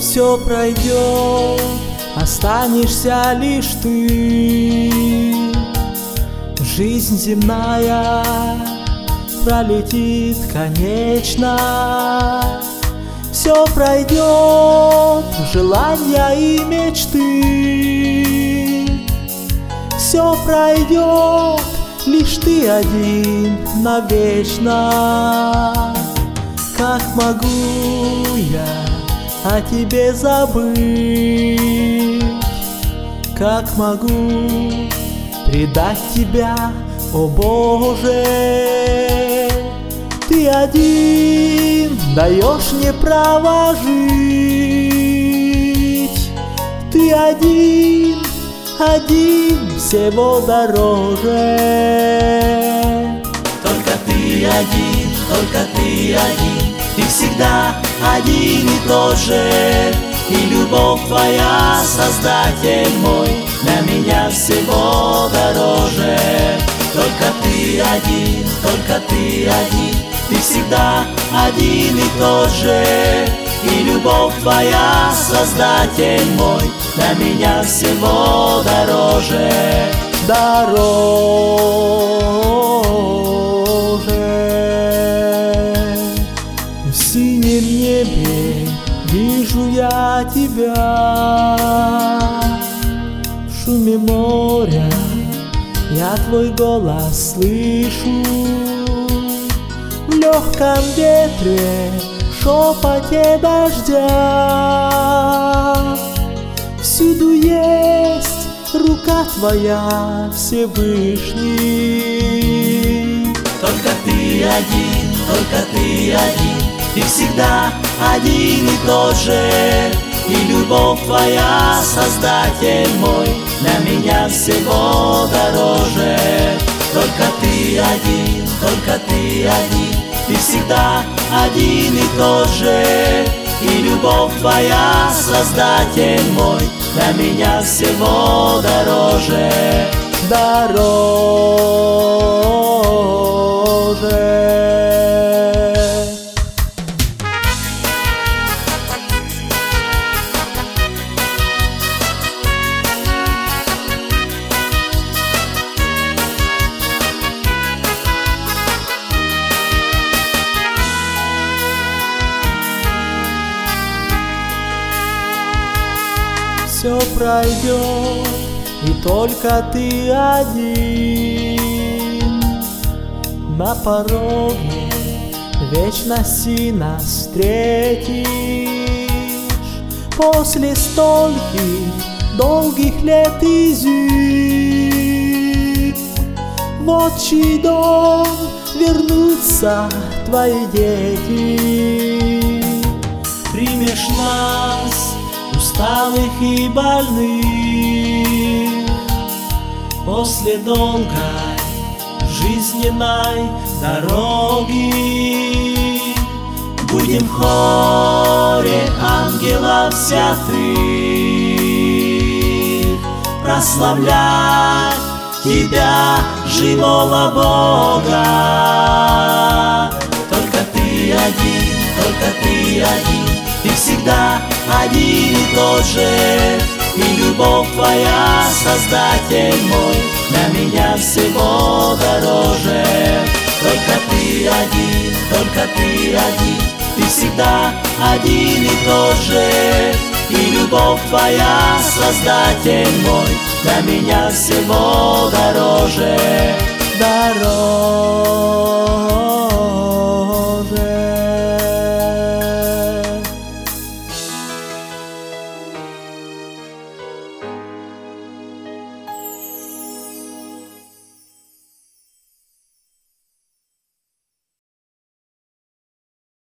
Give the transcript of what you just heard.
Все пройдет, останешься лишь ты. Жизнь земная пролетит конечно. Все пройдет, желания и мечты. Все пройдет, лишь ты один навечно. Как могу я о тебе забыть? Как могу предать тебя, о Боже? Ты один даешь мне право жить. Ты один, один всего дороже. Только ты один, только ты один, ты всегда один и тот же. И любовь твоя, Создатель мой, для меня всего дороже. Только ты один, ты всегда один и тот же. И любовь твоя, Создатель мой, для меня всего дороже. В синем небе вижу я тебя, в шуме моря я твой голос слышу, в легком ветре, шепоте дождя. Всюду есть рука твоя, Всевышний. Только ты один, ты всегда один и тот же. И любовь твоя, Создатель мой, для меня всего дороже. Только ты один, ты всегда один и тот же. И любовь твоя, Создатель мой, для меня всего дороже. Все пройдет, и только ты один на пороге вечности нас встретишь. После стольких долгих лет и зим в отчий дом вернутся твои дети. Примешь нас, усталых и больных, после долгой жизненной дороги. Будем в хоре ангелов святых прославлять тебя, живого Бога. Только ты один, ты всегда один и тот же. И любовь твоя, Создатель мой, для меня всего дороже. Только ты один, ты всегда один и тот же. И любовь твоя, Создатель мой, для меня всего дороже.